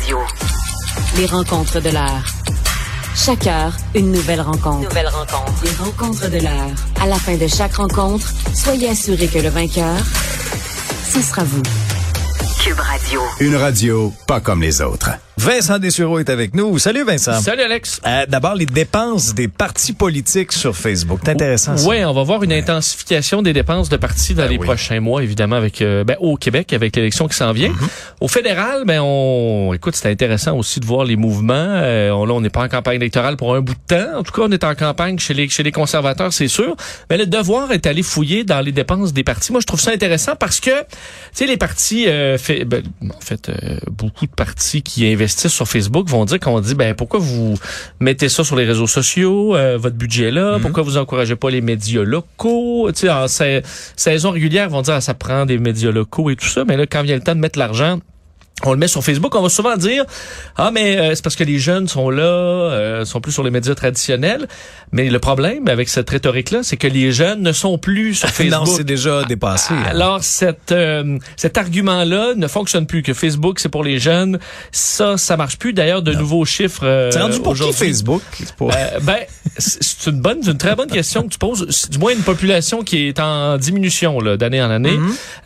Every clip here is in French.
Radio. Les rencontres de l'heure. Chaque heure, une nouvelle rencontre. Les rencontres de l'heure. À la fin de chaque rencontre, soyez assurés que le vainqueur, ce sera vous. Cube Radio. Une radio pas comme les autres. Vincent Dessureau est avec nous. Salut Vincent. Salut Alex. D'abord, les dépenses des partis politiques sur Facebook. C'est intéressant ça. Oui, on va voir une intensification des dépenses de partis dans les prochains mois, évidemment, avec au Québec, avec l'élection qui s'en vient. Au fédéral, écoute, c'est intéressant aussi de voir les mouvements. Là, on n'est pas en campagne électorale pour un bout de temps. En tout cas, on est en campagne chez les conservateurs, c'est sûr. Mais le devoir est d'aller fouiller dans les dépenses des partis. Moi, je trouve ça intéressant parce que, tu sais, les partis, beaucoup de partis qui investissent sur Facebook vont dire pourquoi vous mettez ça sur les réseaux sociaux, votre budget là, pourquoi vous encouragez pas les médias locaux, tu sais, en saison régulière, vont dire ça prend des médias locaux et tout ça, mais là quand vient le temps de mettre l'argent, on le met sur Facebook, on va souvent dire c'est parce que les jeunes sont là, sont plus sur les médias traditionnels, mais le problème avec cette rhétorique-là, c'est que les jeunes ne sont plus sur Facebook. Non, c'est déjà dépassé. Alors cet argument-là ne fonctionne plus, que Facebook c'est pour les jeunes, ça marche plus. D'ailleurs, de nouveaux chiffres c'est rendu pour qui Facebook? C'est une très bonne question que tu poses. Du moins une population qui est en diminution là, d'année en année.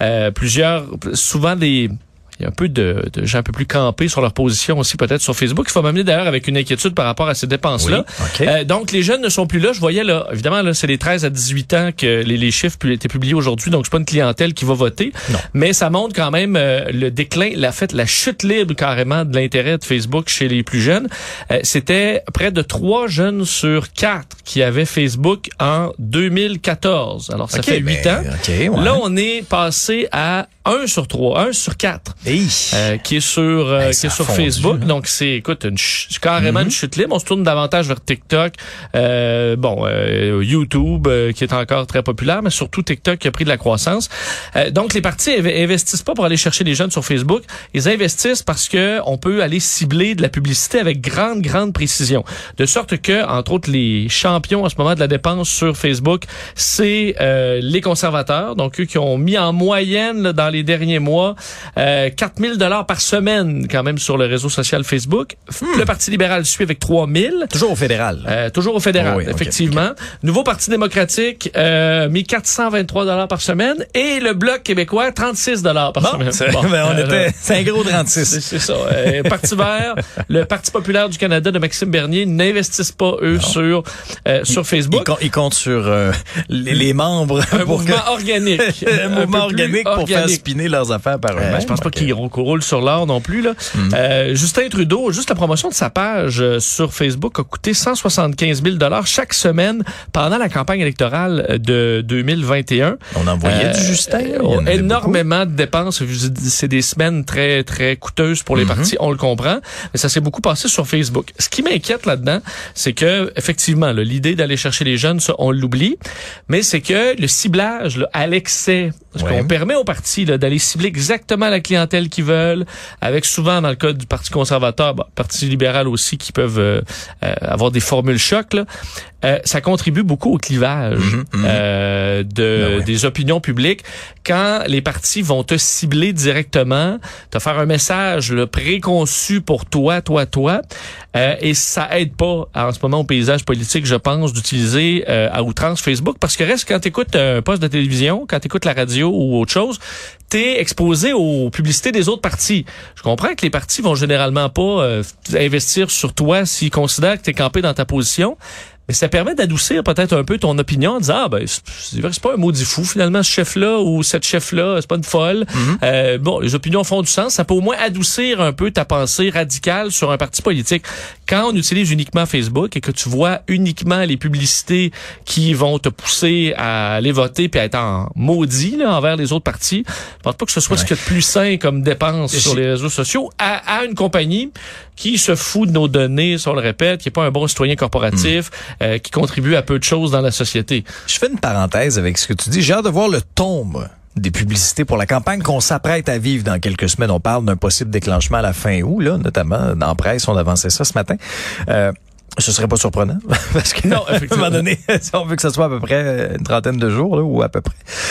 Il y a un peu de gens un peu plus campés sur leur position aussi, peut-être sur Facebook. Il faut m'amener d'ailleurs avec une inquiétude par rapport à ces dépenses-là. Oui, okay. Donc, les jeunes ne sont plus là. Je voyais là, évidemment, là, c'est les 13 à 18 ans que les chiffres étaient publiés aujourd'hui. Donc, c'est pas une clientèle qui va voter. Non. Mais ça montre quand même le déclin, la chute libre carrément de l'intérêt de Facebook chez les plus jeunes. C'était près de 3 jeunes sur 4 qui avaient Facebook en 2014. Alors, ça fait 8 ans. Là, on est passé à 1 sur 3, 1 sur 4. Qui est sur Facebook. Donc, c'est, carrément une chute libre. On se tourne davantage vers TikTok, YouTube, qui est encore très populaire, mais surtout TikTok qui a pris de la croissance. Donc, les partis investissent pas pour aller chercher les jeunes sur Facebook. Ils investissent parce que on peut aller cibler de la publicité avec grande précision. De sorte que, entre autres, les champions en ce moment de la dépense sur Facebook, c'est les conservateurs. Donc, eux qui ont mis en moyenne, là, dans les derniers mois, 4 000 $ par semaine quand même sur le réseau social Facebook. Le Parti libéral suit avec 3 000. Toujours au fédéral. Toujours au fédéral, oui, effectivement. Okay. Nouveau Parti démocratique, mis 423 $ par semaine. Et le Bloc québécois, 36 $ par semaine. C'est un gros 36. C'est ça. Parti vert, le Parti populaire du Canada de Maxime Bernier n'investissent pas, eux, sur Facebook. Ils comptent sur les membres. Un mouvement organique. Un mouvement organique pour faire spinner leurs affaires par eux-mêmes. Je pense pas qu'ils roulent sur l'or non plus, là. Justin Trudeau, juste la promotion de sa page sur Facebook a coûté 175 000 $ chaque semaine pendant la campagne électorale de 2021. On envoyait du Justin. Énormément de dépenses. C'est des semaines très, très coûteuses pour les partis, on le comprend. Mais ça s'est beaucoup passé sur Facebook. Ce qui m'inquiète là-dedans, c'est que, effectivement, là, l'idée d'aller chercher les jeunes, ça, on l'oublie. Mais c'est que le ciblage, là, à l'excès, parce qu'on permet aux partis, là, d'aller cibler exactement la clientèle qu'ils veulent, avec souvent, dans le cas du Parti conservateur, Parti libéral aussi, qui peuvent avoir des formules chocs, là. Ça contribue beaucoup au clivage des opinions publiques. Quand les partis vont te cibler directement, te faire un message préconçu pour toi, et ça aide pas en ce moment au paysage politique, je pense, d'utiliser à outrance Facebook, parce que reste quand t'écoutes un poste de télévision, quand t'écoutes la radio ou autre chose, t'es exposé aux publicités des autres partis. Je comprends que les partis vont généralement pas investir sur toi s'ils considèrent que t'es campé dans ta position. Mais ça permet d'adoucir peut-être un peu ton opinion en disant c'est pas un maudit fou finalement ce chef-là ou cette chef-là, c'est pas une folle. Les opinions font du sens, ça peut au moins adoucir un peu ta pensée radicale sur un parti politique. Quand on utilise uniquement Facebook et que tu vois uniquement les publicités qui vont te pousser à aller voter puis à être en maudit là, envers les autres partis, je pense pas que ce soit ce qu'il y a de plus sain comme dépense sur les réseaux sociaux à une compagnie qui se fout de nos données, si on le répète, qui est pas un bon citoyen corporatif, qui contribue à peu de choses dans la société. Je fais une parenthèse avec ce que tu dis. J'ai hâte de voir le tombe des publicités pour la campagne qu'on s'apprête à vivre dans quelques semaines. On parle d'un possible déclenchement à la fin août, là, notamment dans la presse, on avançait ça ce matin. Ce serait pas surprenant, parce que, non, à un moment donné, si on veut que ça soit à peu près une trentaine de jours, là, ou à peu près.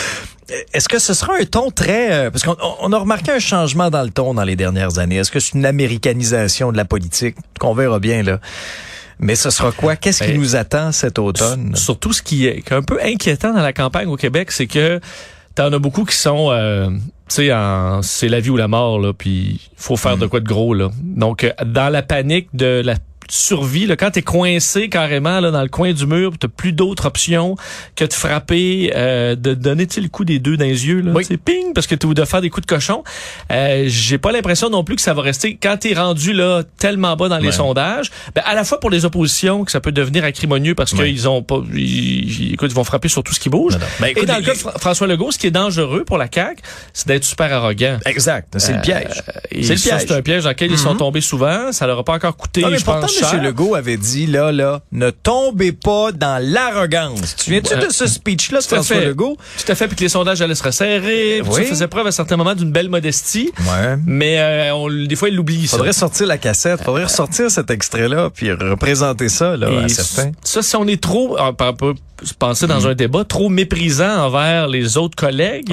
Est-ce que ce sera un ton très... parce qu'on a remarqué un changement dans le ton dans les dernières années. Est-ce que c'est une américanisation de la politique? Qu'on verra bien, là. Mais ce sera quoi? Qu'est-ce qui nous attend cet automne? Surtout, ce qui est un peu inquiétant dans la campagne au Québec, c'est que t'en as beaucoup qui sont... tu sais, c'est la vie ou la mort, là, puis il faut faire de quoi de gros, là. Donc, dans la panique de la survie, là, quand t'es coincé carrément là dans le coin du mur, t'as plus d'autres options que de frapper, de donner le coup des deux dans les yeux, là, oui. Ping, parce que tu dois faire des coups de cochon. J'ai pas l'impression non plus que ça va rester quand t'es rendu là tellement bas dans les sondages. Ben, à la fois pour les oppositions que ça peut devenir acrimonieux parce qu'ils ont pas, ils vont frapper sur tout ce qui bouge. Ben, écoute, et dans le cas de François Legault, ce qui est dangereux pour la CAQ, c'est d'être super arrogant. Exact, c'est le piège. C'est le piège. C'est un piège dans lequel ils sont tombés souvent. Ça leur a pas encore coûté, je pense. M. Legault avait dit, là, ne tombez pas dans l'arrogance. Tu viens-tu de ce speech-là de François Legault? Tout à fait, puis que les sondages allaient se resserrer. Oui. Ça faisait preuve à certains moments d'une belle modestie. Ouais. Mais des fois, il l'oublie. Faudrait sortir la cassette, faudrait ressortir cet extrait-là, puis représenter ça là, à certains. Ça, si on est trop, on peut se penser dans un débat, trop méprisant envers les autres collègues,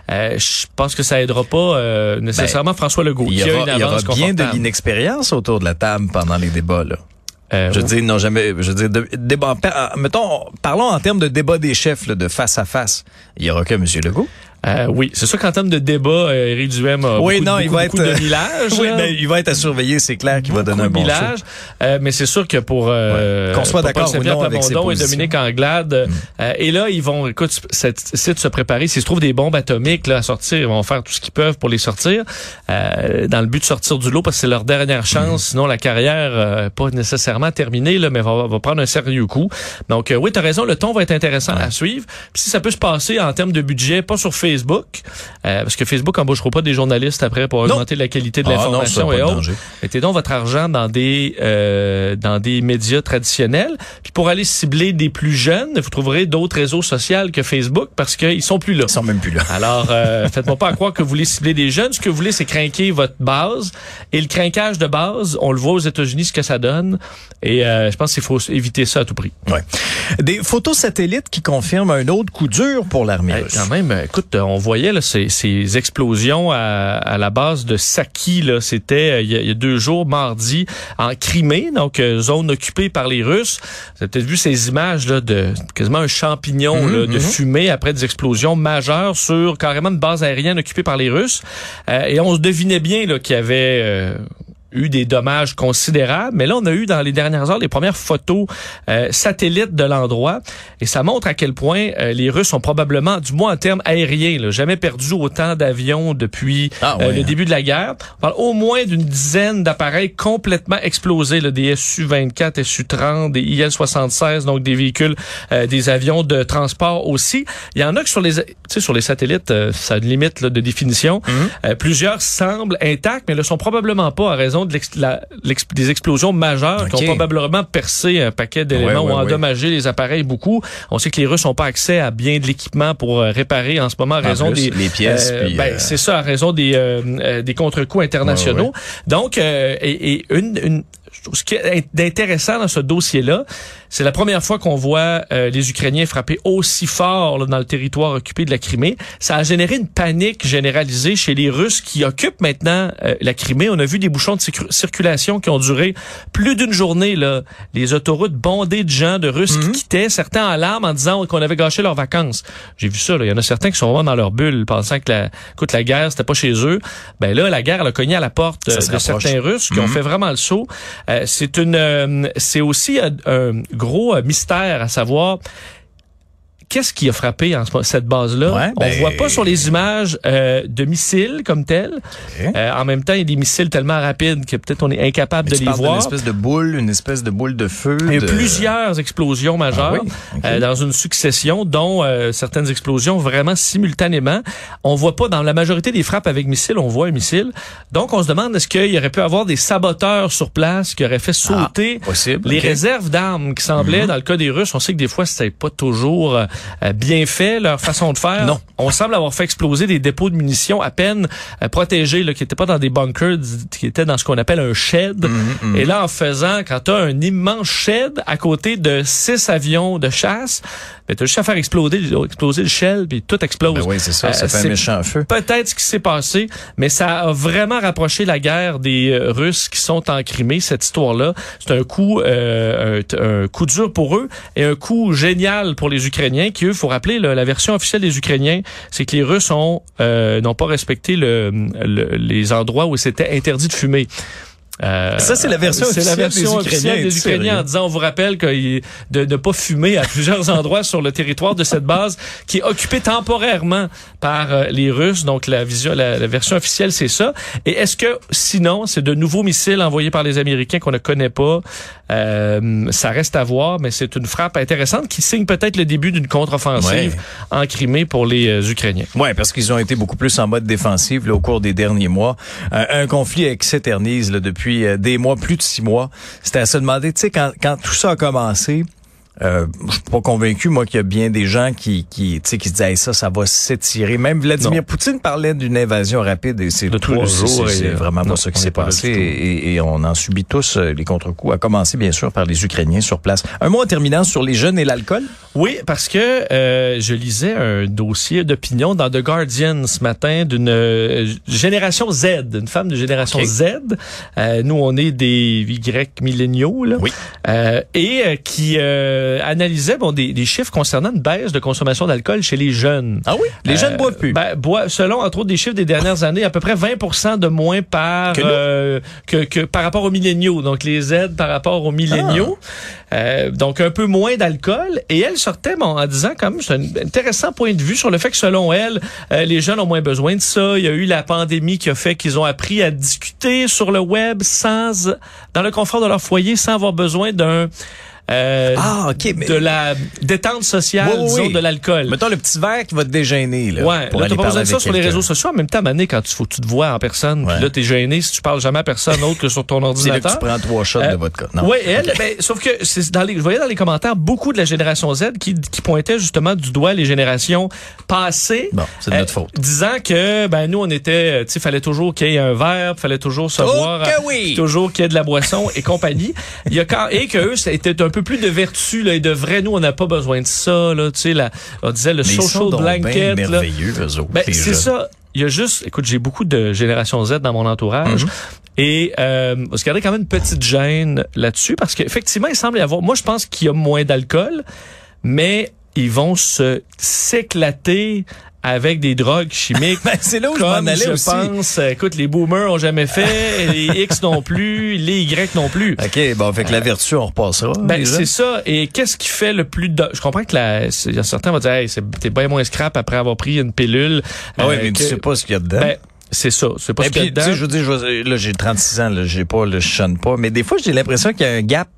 je pense que ça aidera pas nécessairement François Legault. Il y aura bien de l'inexpérience autour de la table pendant les débats, là. Je dis non jamais. Je dis débat. Mettons, parlons en termes de débat des chefs, là, de face à face. Il y aura que M. Legault. Oui, c'est sûr qu'en termes de débat, Éric Duhaime a beaucoup de millage. Oui, mais il va être à surveiller, c'est clair qu'il va donner un bon millage. Mais c'est sûr que pour qu'on soit d'accord ou non avec ses positions. Et Dominique Anglade, et là ils vont, écoute, essayer de se préparer. S'ils se trouvent des bombes atomiques là à sortir, ils vont faire tout ce qu'ils peuvent pour les sortir, dans le but de sortir du lot parce que c'est leur dernière chance. Sinon la carrière pas nécessairement terminée là, mais va prendre un sérieux coup. Donc oui, t'as raison, le ton va être intéressant à suivre. Puis si ça peut se passer en termes de budget, pas sur Facebook, parce que Facebook embauchera pas des journalistes après pour augmenter la qualité de l'information et autres. Mettez donc votre argent dans des médias traditionnels. Puis pour aller cibler des plus jeunes, vous trouverez d'autres réseaux sociaux que Facebook parce qu'ils sont plus là. Ils sont même plus là. Alors, faites-moi pas croire que vous voulez cibler des jeunes. Ce que vous voulez, c'est crinquer votre base. Et le crinquage de base, on le voit aux États-Unis ce que ça donne. Et je pense qu'il faut éviter ça à tout prix. Ouais. Des photos satellites qui confirment un autre coup dur pour l'armée russe. Quand même, écoute, on voyait là, ces explosions à la base de Saki. Là, c'était il y a 2 jours, mardi, en Crimée, donc zone occupée par les Russes. Vous avez peut-être vu ces images là de quasiment un champignon de fumée après des explosions majeures sur carrément une base aérienne occupée par les Russes. Et on se devinait bien là, qu'il y avait eu des dommages considérables, mais là on a eu dans les dernières heures les premières photos satellites de l'endroit et ça montre à quel point les Russes ont probablement, du moins en termes aériens, là, jamais perdu autant d'avions depuis le début de la guerre. On parle au moins d'une dizaine d'appareils complètement explosés, là, des Su-24, Su-30, des Il-76, donc des véhicules, des avions de transport aussi. Il y en a que sur les satellites, ça a une limite là, de définition. Plusieurs semblent intacts, mais ne le sont probablement pas à raison des explosions majeures qui ont probablement percé un paquet d'éléments ou endommagé les appareils beaucoup. On sait que les Russes n'ont pas accès à bien de l'équipement pour réparer en ce moment à raison des les pièces. C'est ça, à raison des contre-coups internationaux. Donc, ce qui est intéressant dans ce dossier-là, c'est la première fois qu'on voit les Ukrainiens frapper aussi fort là, dans le territoire occupé de la Crimée. Ça a généré une panique généralisée chez les Russes qui occupent maintenant la Crimée. On a vu des bouchons de circulation qui ont duré plus d'une journée. Là. Les autoroutes bondées de gens, de Russes qui quittaient, certains en larmes en disant qu'on avait gâché leurs vacances. J'ai vu ça. Il y en a certains qui sont vraiment dans leur bulle, pensant que la guerre, c'était pas chez eux. Ben là, la guerre elle a cogné à la porte de certains Russes qui ont fait vraiment le saut. C'est aussi un gros mystère à savoir qu'est-ce qui a frappé cette base-là? On voit pas sur les images de missiles comme tels. En même temps, il y a des missiles tellement rapides que peut-être on est incapable de les voir. Une espèce de boule de feu. Il y a plusieurs explosions majeures dans une succession, dont certaines explosions vraiment simultanément. On voit pas dans la majorité des frappes avec missiles, on voit un missile. Donc, on se demande est-ce qu'il y aurait pu avoir des saboteurs sur place qui auraient fait sauter les réserves d'armes qui semblaient, dans le cas des Russes, on sait que des fois, c'est pas toujours bien fait, leur façon de faire. Non. On semble avoir fait exploser des dépôts de munitions à peine protégés, là, qui n'étaient pas dans des bunkers, qui étaient dans ce qu'on appelle un shed. Et là, en faisant, quand tu as un immense shed à côté de 6 avions de chasse, Mais t'as juste à faire exploser le shell, puis tout explose. Ben oui, c'est ça, ça fait un méchant feu. Peut-être ce qui s'est passé, mais ça a vraiment rapproché la guerre des Russes qui sont en Crimée, cette histoire-là. C'est un coup dur pour eux et un coup génial pour les Ukrainiens qui, eux, faut rappeler, la version officielle des Ukrainiens, c'est que les Russes n'ont pas respecté les endroits où c'était interdit de fumer. Ça, c'est la version officielle des Ukrainiens en disant, on vous rappelle de ne pas fumer à plusieurs endroits sur le territoire de cette base qui est occupée temporairement par les Russes. Donc, la version officielle, c'est ça. Et est-ce que, sinon, c'est de nouveaux missiles envoyés par les Américains qu'on ne connaît pas? Ça reste à voir, mais c'est une frappe intéressante qui signe peut-être le début d'une contre-offensive en Crimée pour les Ukrainiens. Ouais, parce qu'ils ont été beaucoup plus en mode défensif au cours des derniers mois. Un conflit qui s'éternise depuis des mois, plus de 6 mois. C'était à se demander, tu sais, quand tout ça a commencé, je suis pas convaincu, moi, qu'il y a bien des gens qui disaient, hey, ça va s'étirer. Même Vladimir Poutine parlait d'une invasion rapide et c'est 3 jours. C'est vraiment pas ça qui s'est passé et on en subit tous les contre-coups, à commencer, bien sûr, par les Ukrainiens sur place. Un mot en terminant sur les jeunes et l'alcool? Oui, parce que je lisais un dossier d'opinion dans The Guardian ce matin d'une génération Z, une femme de génération Z. Nous, on est des Y milléniaux, là. Oui. Et qui analysait des chiffres concernant une baisse de consommation d'alcool chez les jeunes. Ah oui? Les jeunes boivent plus. Selon, entre autres, des chiffres des dernières années, à peu près 20% de moins par rapport aux milléniaux. Donc, les Z par rapport aux milléniaux. Donc, un peu moins d'alcool. Et elle sortait en disant, quand même, c'est un intéressant point de vue sur le fait que, selon elle, les jeunes ont moins besoin de ça. Il y a eu la pandémie qui a fait qu'ils ont appris à discuter sur le web dans le confort de leur foyer, sans avoir besoin de la détente sociale, disons, de l'alcool. Mettons le petit verre qui va te dégêner, là. Ouais, là, t'as pas besoin de ça sur les réseaux sociaux. En même temps, Mané, quand faut que tu te vois en personne, puis là, t'es gêné si tu parles jamais à personne autre que sur ton ordinateur. C'est là que tu prends 3 shots de vodka. Oui, sauf que je voyais dans les commentaires beaucoup de la génération Z qui pointaient justement du doigt les générations passées. Bon, c'est de notre faute. Disant que, nous, on était, fallait toujours qu'il y ait un verre, fallait toujours se voir, toujours qu'il y ait de la boisson et compagnie. Et que eux, c'était un peu plus de vertu là, et de vrai. Nous, on n'a pas besoin de ça. Là, on disait le social blanket. C'est merveilleux, eux autres. C'est ça. Il y a juste... Écoute, j'ai beaucoup de génération Z dans mon entourage. Et on se gardait quand même une petite gêne là-dessus parce qu'effectivement, il semble y avoir... Moi, je pense qu'il y a moins d'alcool, mais ils vont s'éclater avec des drogues chimiques. C'est là où je m'en allais aussi. Pense, écoute, les boomers ont jamais fait, les X non plus, les Y non plus. OK, bon, fait que la vertu, on repassera. C'est ça. Et qu'est-ce qui fait le plus je comprends que certains vont dire, hey, t'es bien moins scrap après avoir pris une pilule. Ah oui, mais tu sais pas ce qu'il y a dedans. C'est ça. C'est pas ce qu'il y a dedans. Je veux dire, là, j'ai 36 ans, là, je chante pas, mais des fois, j'ai l'impression qu'il y a un gap.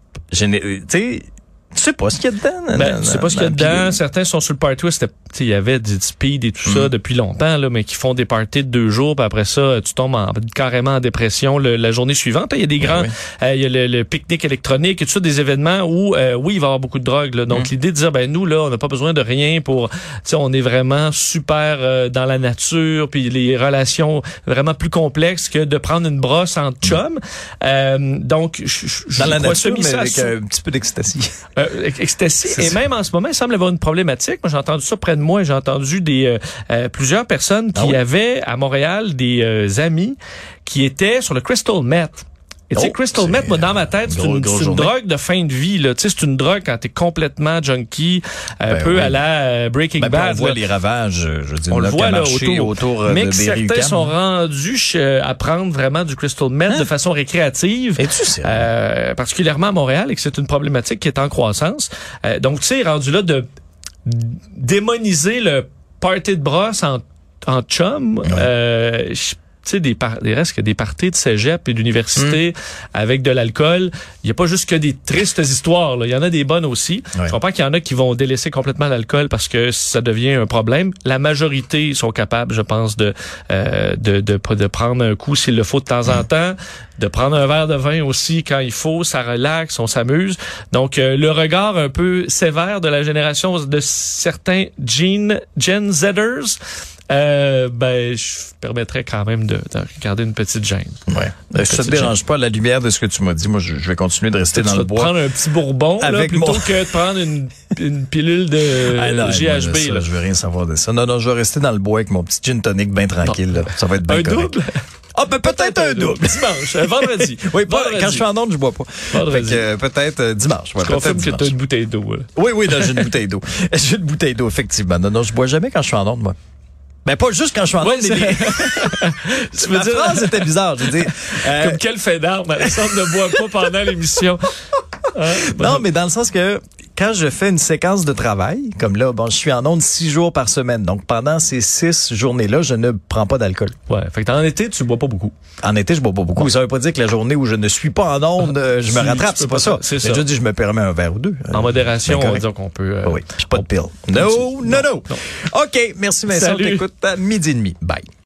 Tu sais pas ce qu'il y a dedans. Tu sais pas ce qu'il y a dedans. Certains sont sur le party. Il y avait du speed et tout ça depuis longtemps, là, mais qui font des parties de 2 jours, puis après ça, tu tombes carrément en dépression la journée suivante. Il y a des grands, il y a le pique-nique électronique et tout ça, des événements où, oui, il va y avoir beaucoup de drogue. Là. Donc, l'idée de dire, nous, là, on n'a pas besoin de rien pour, on est vraiment super dans la nature, puis les relations vraiment plus complexes que de prendre une brosse en chum. Donc, dans la nature, mais avec un petit peu d'ecstasy. Ecstasy. Et même en ce moment, il semble y avoir une problématique. Moi, j'ai entendu ça près de moi. J'ai entendu plusieurs personnes qui avaient à Montréal des amis qui étaient sur le crystal meth. Et tu sais, crystal meth, moi, dans ma tête, c'est une drogue de fin de vie, là. Tu sais, c'est une drogue quand t'es complètement junkie, un peu à la Breaking Bad. On voit les ravages, je veux dire, on le voit là autour mais de que certains sont rendus à prendre vraiment du crystal meth de façon récréative. Es-tu sérieux? Particulièrement à Montréal, et que c'est une problématique qui est en croissance. Donc, tu sais, rendu là de démoniser le party de brosse en chum, tu sais, des parties de cégep et d'université avec de l'alcool. Il n'y a pas juste que des tristes histoires, là. Il y en a des bonnes aussi. Je comprends qu'il y en a qui vont délaisser complètement l'alcool parce que ça devient un problème. La majorité sont capables, je pense, de prendre un coup s'il le faut de temps en temps, de prendre un verre de vin aussi quand il faut, ça relaxe, on s'amuse. Donc, le regard un peu sévère de la génération de certains Gen Zers, Je permettrais quand même de garder une petite gêne. Ouais. Ça te dérange pas à la lumière de ce que tu m'as dit. Moi, je vais continuer de rester dans le bois. Prendre un petit bourbon là, plutôt que de prendre une pilule de GHB. Là, je veux rien savoir de ça. Non, je vais rester dans le bois avec mon petit gin tonic bien tranquille. Là. Ça va être bien un correct. Double? Ah, peut-être un double. Dimanche, vendredi. Oui, quand je suis en onde, je bois pas. Vendredi. Fait que, peut-être dimanche. Ouais, je confirme que tu as une bouteille d'eau. Là. Oui, là, j'ai une bouteille d'eau. J'ai une bouteille d'eau, effectivement. Non, je bois jamais quand je suis en onde, moi. Ben, pas juste quand je suis en onde. Tu me dis, la phrase était bizarre. Je veux dire, comme quel fait d'arme, Alexandre ne boit pas pendant l'émission. Non, mais dans le sens que quand je fais une séquence de travail, comme là, je suis en onde 6 jours par semaine. Donc, pendant ces 6 journées-là, je ne prends pas d'alcool. Ouais. Fait que en été, tu bois pas beaucoup. En été, je bois pas beaucoup. Ça veut pas dire que la journée où je ne suis pas en onde, je me rattrape. C'est pas ça. C'est ça. J'ai déjà dit, je me permets un verre ou deux. En modération, on va dire qu'on peut... oui. Puis pas de pile. Non. OK. Merci, Vincent. On t'écoute à 12:30. Bye.